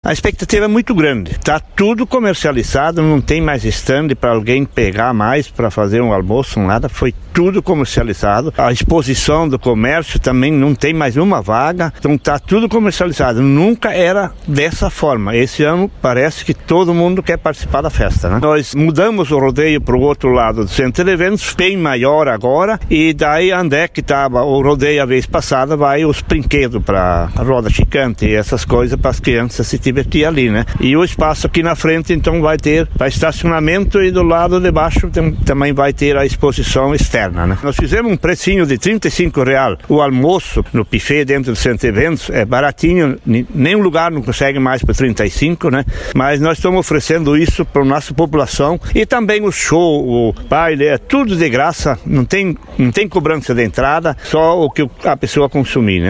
A expectativa é muito grande. Está tudo comercializado, não tem mais stand para alguém pegar mais para fazer um almoço, nada. Foi tudo comercializado. A exposição do comércio também não tem mais uma vaga. Então está tudo comercializado. Nunca era dessa forma. Esse ano parece que todo mundo quer participar da festa, né? Nós mudamos o rodeio para o outro lado do centro de eventos, bem maior agora. E daí onde é que estava o rodeio a vez passada, vai os brinquedos para roda chicante e essas coisas para as crianças se divertir ali, né? E o espaço aqui na frente então vai estacionamento e do lado de baixo também vai ter a exposição externa, né? Nós fizemos um precinho de R$35 o almoço no buffet dentro do centro de eventos, é baratinho, nenhum lugar não consegue mais por 35, né? Mas nós estamos oferecendo isso para a nossa população e também o show, o baile, é tudo de graça, não tem cobrança de entrada, só o que a pessoa consumir, né?